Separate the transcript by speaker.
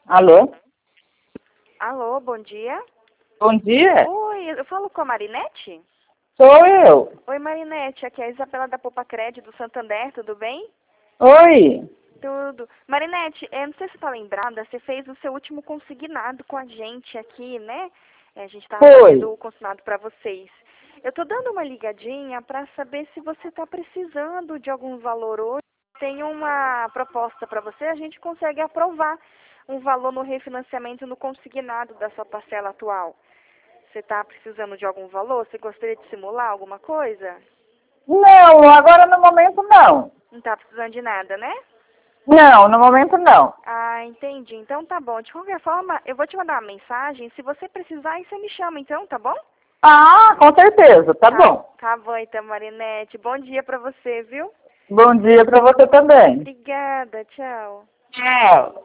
Speaker 1: Alô?
Speaker 2: Alô, bom dia.
Speaker 1: Bom dia?
Speaker 2: Oi, eu falo com a Marinete?
Speaker 1: Sou eu.
Speaker 2: Oi, Marinete, aqui é a Isabela da Poupa Crédito do Santander, tudo bem?
Speaker 1: Oi.
Speaker 2: Tudo. Marinete, não sei se você está lembrada, você fez o seu último consignado com a gente aqui, né? A gente estava
Speaker 1: Foi.
Speaker 2: fazendo o consignado para vocês. Eu estou dando uma ligadinha para saber se você está precisando de algum valor hoje. Tem uma proposta para você, a gente consegue aprovar um valor no refinanciamento no consignado da sua parcela atual. Você está precisando de algum valor? Você gostaria de simular alguma coisa?
Speaker 1: Não, agora no momento não.
Speaker 2: Não está precisando de nada, né?
Speaker 1: Não, no momento não.
Speaker 2: Ah, entendi. Então tá bom. De qualquer forma, eu vou te mandar uma mensagem. Se você precisar, aí você me chama então, tá bom?
Speaker 1: Ah, com certeza, tá bom.
Speaker 2: Tá bom então, Marinete. Bom dia pra você, viu?
Speaker 1: Bom dia para você também.
Speaker 2: Obrigada, tchau.
Speaker 1: Tchau.